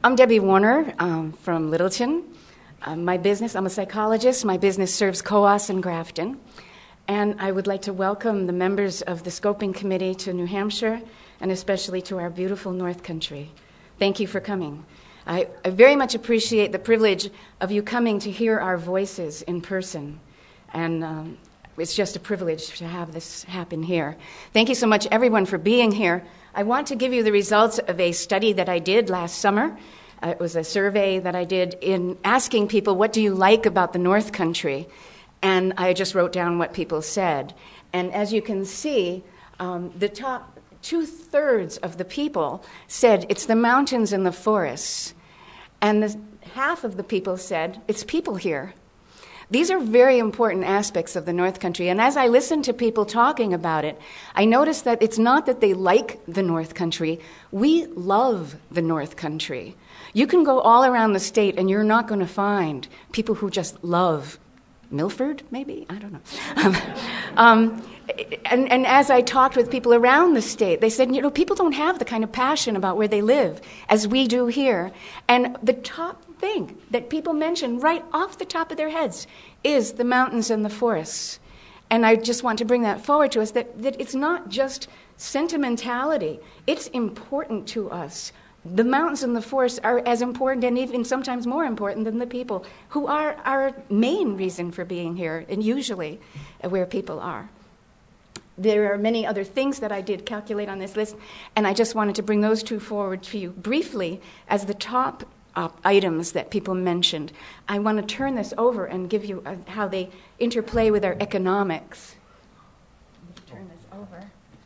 I'm Debbie Warner from Littleton. My business, I'm a psychologist. My business serves Coos and Grafton. And I would like to welcome the members of the Scoping Committee to New Hampshire, and especially to our beautiful North Country. Thank you for coming. I very much appreciate the privilege of you coming to hear our voices in person. And it's just a privilege to have this happen here. Thank you so much, everyone, for being here. I want to give you the results of a study that I did last summer. It was a survey that I did in asking people, what do you like about the North Country? And I just wrote down what people said. And as you can see, the top 2/3 of the people said it's the mountains and the forests. And half of the people said it's people here. These are very important aspects of the North Country. And as I listened to people talking about it, I noticed that it's not that they like the North Country. We love the North Country. You can go all around the state and you're not going to find people who just love Milford, maybe? I don't know. And as I talked with people around the state, they said, people don't have the kind of passion about where they live as we do here. And the top thing that people mention right off the top of their heads is the mountains and the forests. And I just want to bring that forward to us, that it's not just sentimentality. It's important to us. The mountains and the forests are as important and even sometimes more important than the people who are our main reason for being here, and usually where people are. There are many other things that I did calculate on this list, and I just wanted to bring those two forward to you briefly as the top items that people mentioned. I want to turn this over and give you how they interplay with our economics. Turn this over.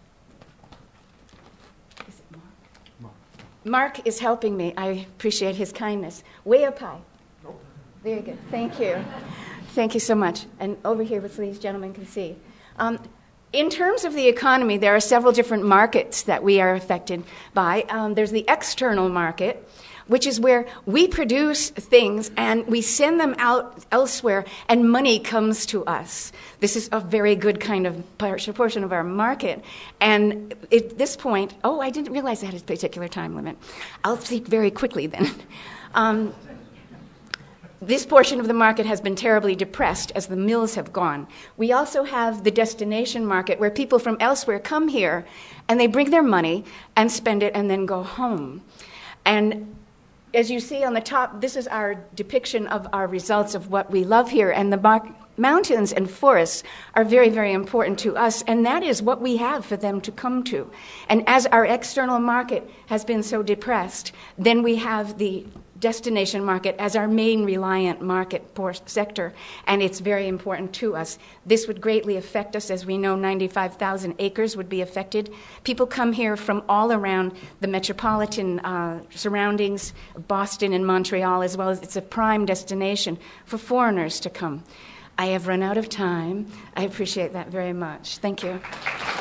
Is it Mark? Mark is helping me. I appreciate his kindness. Way up high. Very good. Thank you. Thank you so much. And over here, so these gentlemen can see. In terms of the economy, there are several different markets that we are affected by. There's the external market, which is where we produce things and we send them out elsewhere and money comes to us. This is a very good kind of portion of our market. And at this point, I didn't realize I had a particular time limit. I'll speak very quickly then. This portion of the market has been terribly depressed as the mills have gone. We also have the destination market where people from elsewhere come here and they bring their money and spend it and then go home. And as you see on the top, this is our depiction of our results of what we love here. And the mountains and forests are very, very important to us. And that is what we have for them to come to. And as our external market has been so depressed, then we have the destination market as our main reliant market sector, and it's very important to us. This would greatly affect us. As we know, 95,000 acres would be affected. People come here from all around the metropolitan surroundings, Boston and Montreal, as well as it's a prime destination for foreigners to come. I have run out of time. I appreciate that very much. Thank you.